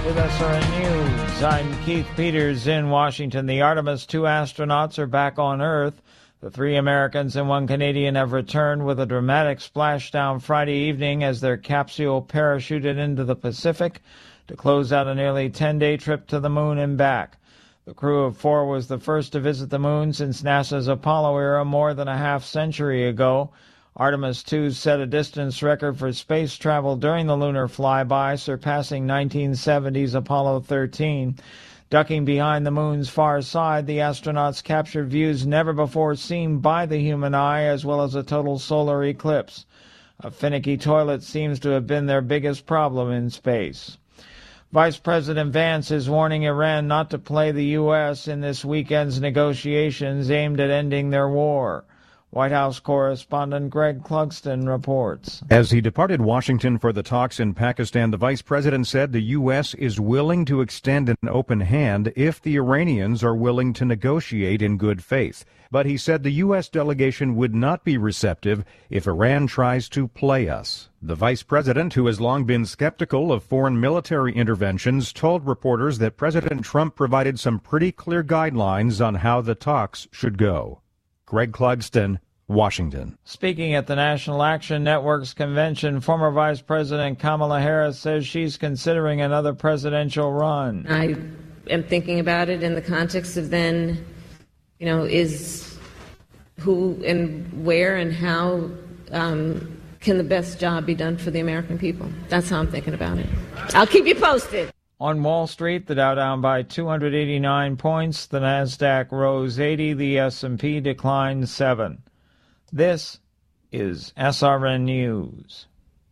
with SRN News. I'm Keith Peters in Washington. The Artemis 2 astronauts are back on Earth. The 3 Americans and 1 Canadian have returned with a dramatic splashdown Friday evening as their capsule parachuted into the Pacific to close out a nearly 10-day trip to the moon and back. The crew of 4 was the first to visit the moon since NASA's Apollo era more than a half-century ago. Artemis 2 set a distance record for space travel during the lunar flyby, surpassing 1970's Apollo 13. Ducking behind the moon's far side, the astronauts captured views never before seen by the human eye, as well as a total solar eclipse. A finicky toilet seems to have been their biggest problem in space. Vice President Vance is warning Iran not to play the U.S. in this weekend's negotiations aimed at ending their war. White House correspondent Greg Clugston reports. As he departed Washington for the talks in Pakistan, the vice president said the U.S. is willing to extend an open hand if the Iranians are willing to negotiate in good faith. But he said the U.S. delegation would not be receptive if Iran tries to play us. The vice president, who has long been skeptical of foreign military interventions, told reporters that President Trump provided some pretty clear guidelines on how the talks should go. Greg Clugston, Washington. Speaking at the National Action Network's convention, former Vice President Kamala Harris says she's considering another presidential run. I am thinking about it in the context of then, is who and where and how can the best job be done for the American people? That's how I'm thinking about it. I'll keep you posted. On Wall Street, the Dow down by 289 points, the Nasdaq rose 80, the S&P declined 7. This is SRN News.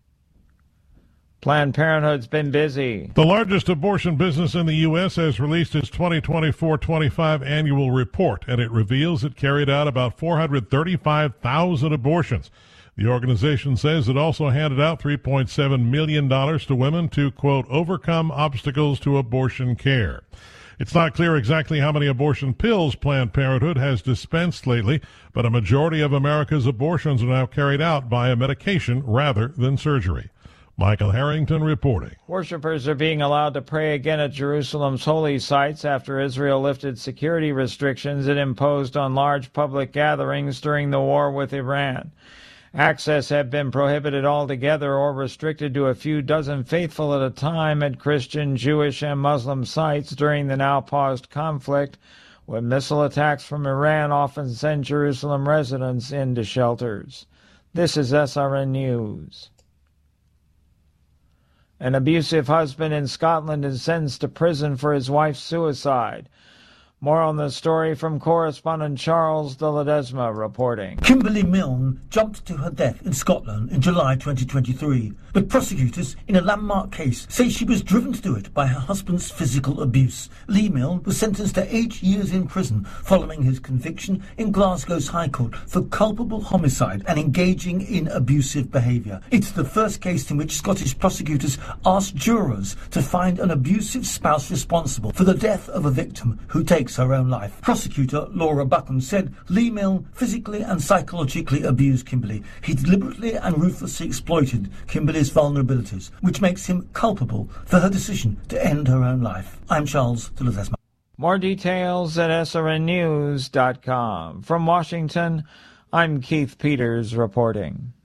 Planned Parenthood's been busy. The largest abortion business in the U.S. has released its 2024-25 annual report, and it reveals it carried out about 435,000 abortions. The organization says it also handed out $3.7 million to women to, quote, overcome obstacles to abortion care. It's not clear exactly how many abortion pills Planned Parenthood has dispensed lately, but a majority of America's abortions are now carried out via medication rather than surgery. Michael Harrington reporting. Worshippers are being allowed to pray again at Jerusalem's holy sites after Israel lifted security restrictions it imposed on large public gatherings during the war with Iran. Access had been prohibited altogether or restricted to a few dozen faithful at a time at Christian, Jewish, and Muslim sites during the now-paused conflict, when missile attacks from Iran often send Jerusalem residents into shelters. This is SRN News. An abusive husband in Scotland is sentenced to prison for his wife's suicide. More on the story from correspondent Charles de Ledesma reporting. Kimberly Milne jumped to her death in Scotland in July 2023, but prosecutors in a landmark case say she was driven to do it by her husband's physical abuse. Lee Milne was sentenced to 8 years in prison following his conviction in Glasgow's High Court for culpable homicide and engaging in abusive behaviour. It's the first case in which Scottish prosecutors asked jurors to find an abusive spouse responsible for the death of a victim who takes her own life. Prosecutor Laura Buchan said Lee Milne physically and psychologically abused Kimberly. He deliberately and ruthlessly exploited Kimberly's vulnerabilities, which makes him culpable for her decision to end her own life. I'm Charles de Ledesma. More details at srnnews.com. From Washington, I'm Keith Peters reporting.